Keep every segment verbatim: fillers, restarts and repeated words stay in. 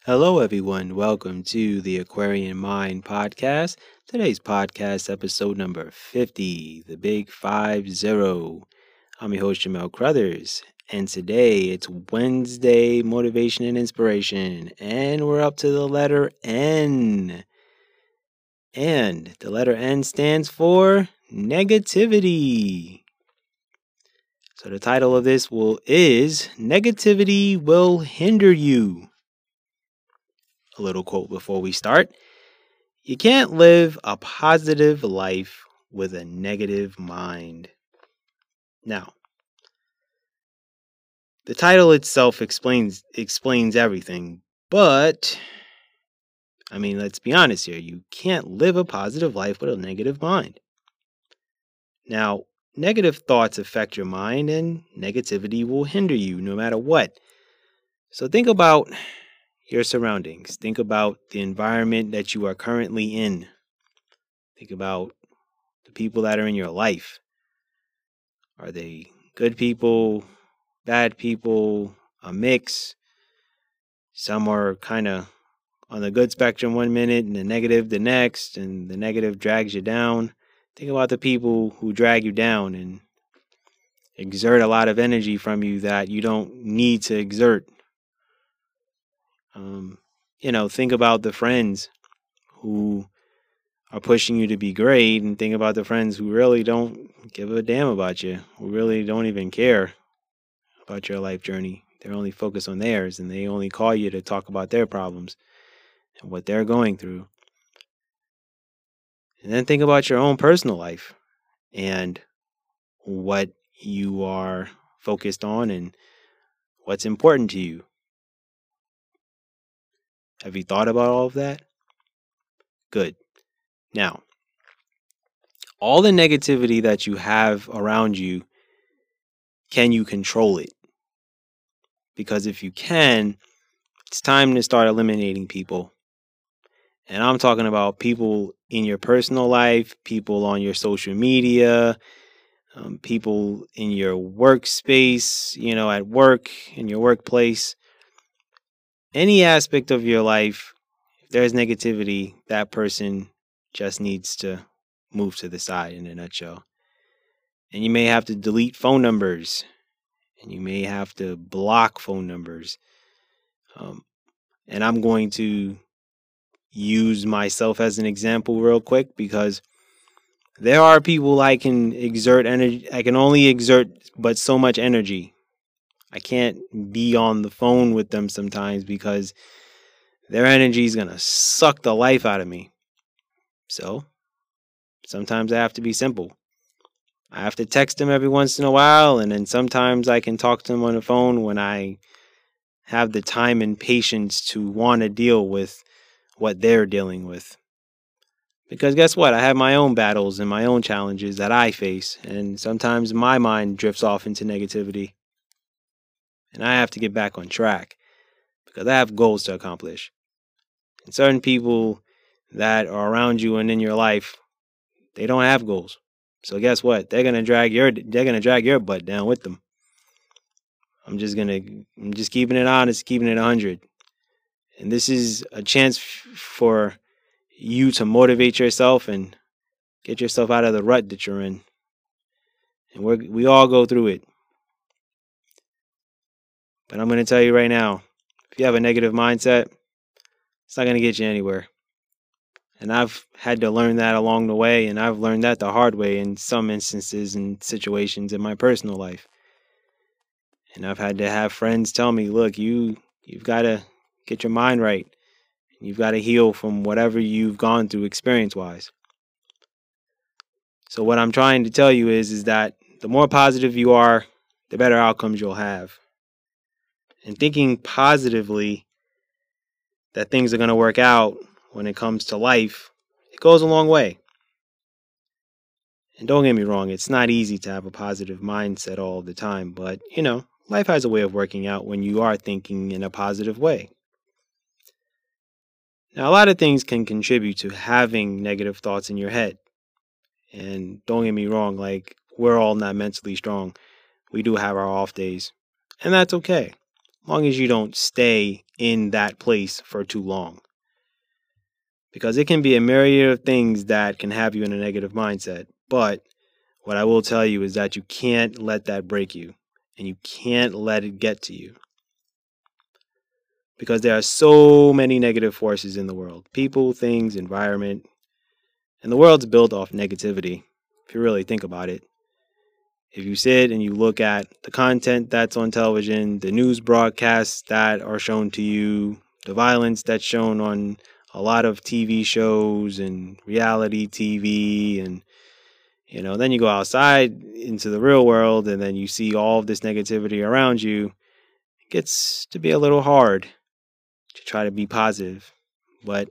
Hello, everyone. Welcome to the Aquarian Mind podcast. Today's podcast, episode number fifty, the Big Five Zero. I'm your host, Jamel Crothers, and today it's Wednesday Motivation and Inspiration, and we're up to the letter N. And the letter N stands for negativity. So the title of this will is Negativity Will Hinder You. A little quote before we start. You can't live a positive life with a negative mind. Now, the title itself explains explains everything, but I mean, let's be honest here. You can't live a positive life with a negative mind. Now, negative thoughts affect your mind and negativity will hinder you no matter what. So think about your surroundings. Think about the environment that you are currently in. Think about the people that are in your life. Are they good people, bad people, a mix? Some are kind of on the good spectrum one minute and the negative the next, and the negative drags you down. Think about the people who drag you down and exert a lot of energy from you that you don't need to exert. Um, you know, think about the friends who are pushing you to be great, and think about the friends who really don't give a damn about you, who really don't even care about your life journey. They're only focused on theirs, and they only call you to talk about their problems and what they're going through. And then think about your own personal life and what you are focused on and what's important to you. Have you thought about all of that? Good. Now, all the negativity that you have around you, can you control it? Because if you can, it's time to start eliminating people. And I'm talking about people in your personal life, people on your social media, um, people in your workspace, you know, at work, in your workplace. Any aspect of your life, if there's negativity, that person just needs to move to the side in a nutshell. And you may have to delete phone numbers, and you may have to block phone numbers. Um, and I'm going to use myself as an example real quick, because there are people I can exert energy. I can only exert but so much energy. I can't be on the phone with them sometimes because their energy is going to suck the life out of me. So sometimes I have to be simple. I have to text them every once in a while, and then sometimes I can talk to them on the phone when I have the time and patience to want to deal with what they're dealing with. Because guess what? I have my own battles and my own challenges that I face, and sometimes my mind drifts off into negativity. And I have to get back on track because I have goals to accomplish. And certain people that are around you and in your life, they don't have goals. So guess what? They're gonna drag your they're gonna drag your butt down with them. I'm just gonna I'm just keeping it honest, keeping it a hundred. And this is a chance f- for you to motivate yourself and get yourself out of the rut that you're in. And we we all go through it. But I'm gonna tell you right now, if you have a negative mindset, it's not gonna get you anywhere. And I've had to learn that along the way, and I've learned that the hard way in some instances and situations in my personal life. And I've had to have friends tell me, look, you, you've got to get your mind right. You've got to heal from whatever you've gone through experience-wise. So what I'm trying to tell you is, is that the more positive you are, the better outcomes you'll have. And thinking positively that things are going to work out when it comes to life, it goes a long way. And don't get me wrong, it's not easy to have a positive mindset all the time, but, you know, life has a way of working out when you are thinking in a positive way. Now, a lot of things can contribute to having negative thoughts in your head. And don't get me wrong, like, we're all not mentally strong. We do have our off days, and that's okay. long as you don't stay in that place for too long. Because it can be a myriad of things that can have you in a negative mindset. But what I will tell you is that you can't let that break you, and you can't let it get to you. Because there are so many negative forces in the world. People, things, environment. And the world's built off negativity, if you really think about it. If you sit and you look at the content that's on television, the news broadcasts that are shown to you, the violence that's shown on a lot of T V shows and reality T V, and you know, then you go outside into the real world and then you see all of this negativity around you, it gets to be a little hard to try to be positive. But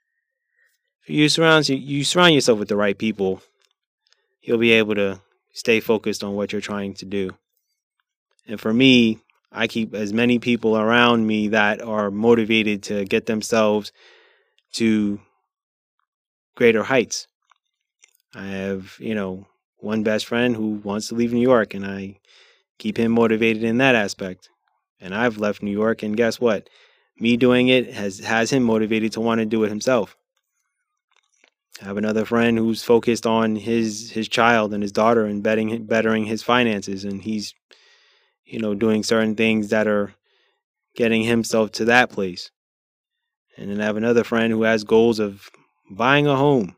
if you surround you surround yourself with the right people, you'll be able to stay focused on what you're trying to do. And for me, I keep as many people around me that are motivated to get themselves to greater heights. I have, you know, one best friend who wants to leave New York, and I keep him motivated in that aspect. And I've left New York, and guess what? Me doing it has, has him motivated to want to do it himself. I have another friend who's focused on his his child and his daughter and bettering, bettering his finances, and he's, you know, doing certain things that are getting himself to that place. And then I have another friend who has goals of buying a home,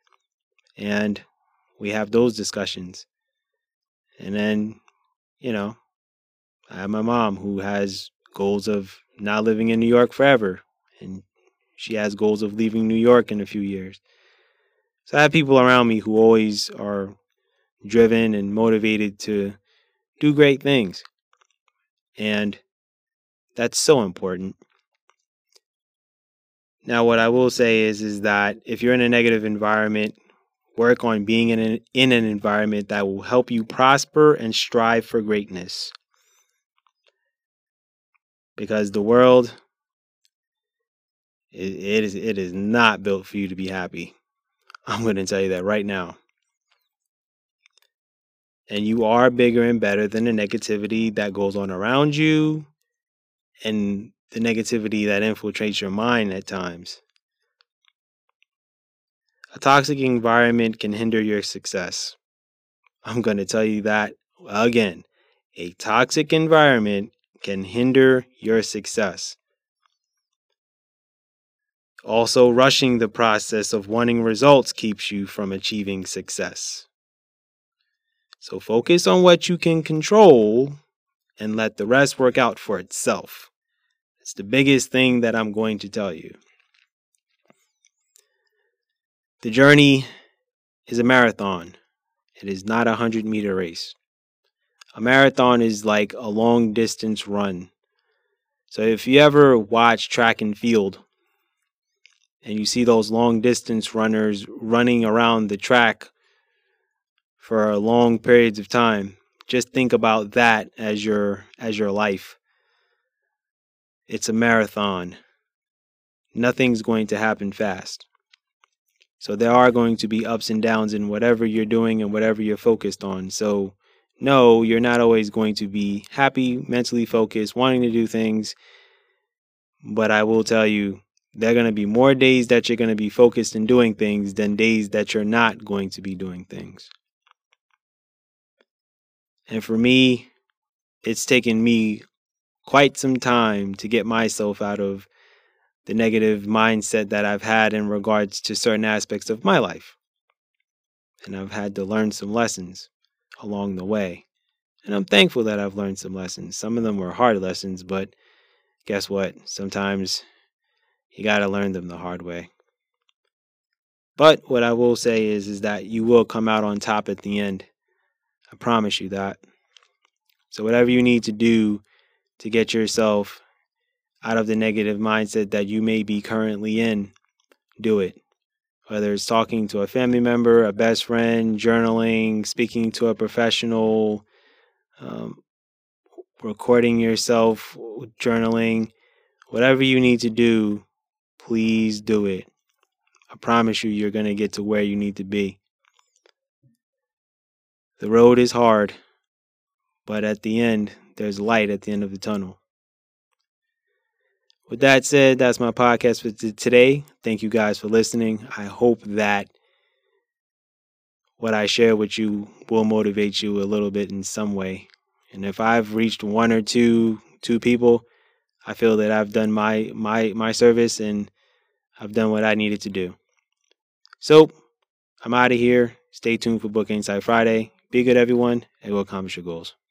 and we have those discussions. And then, you know, I have my mom who has goals of not living in New York forever, and she has goals of leaving New York in a few years. So I have people around me who always are driven and motivated to do great things. And that's so important. Now, what I will say is, is that if you're in a negative environment, work on being in an, in an environment that will help you prosper and strive for greatness. Because the world, it, it is it is not built for you to be happy. I'm going to tell you that right now. And you are bigger and better than the negativity that goes on around you and the negativity that infiltrates your mind at times. A toxic environment can hinder your success. I'm going to tell you that again. A toxic environment can hinder your success. Also, rushing the process of wanting results keeps you from achieving success. So focus on what you can control and let the rest work out for itself. It's the biggest thing that I'm going to tell you. The journey is a marathon. It is not a hundred meter race. A marathon is like a long distance run. So if you ever watch track and field, and you see those long distance runners running around the track for long periods of time, just think about that as your as your life. It's a marathon. Nothing's going to happen fast. So there are going to be ups and downs in whatever you're doing and whatever you're focused on. So no, you're not always going to be happy, mentally focused, wanting to do things. But I will tell you, there are going to be more days that you're going to be focused in doing things than days that you're not going to be doing things. And for me, it's taken me quite some time to get myself out of the negative mindset that I've had in regards to certain aspects of my life. And I've had to learn some lessons along the way. And I'm thankful that I've learned some lessons. Some of them were hard lessons, but guess what? Sometimes you got to learn them the hard way. But what I will say is, is that you will come out on top at the end. I promise you that. So whatever you need to do to get yourself out of the negative mindset that you may be currently in, do it. Whether it's talking to a family member, a best friend, journaling, speaking to a professional, um, recording yourself, journaling, whatever you need to do, please do it. I promise you, you're going to get to where you need to be. The road is hard, but at the end, there's light at the end of the tunnel. With that said, that's my podcast for t- today. Thank you guys for listening. I hope that what I share with you will motivate you a little bit in some way. And if I've reached one or two two people, I feel that I've done my my my service and I've done what I needed to do. So I'm out of here. Stay tuned for Book Insight Friday. Be good, everyone, and go accomplish your goals.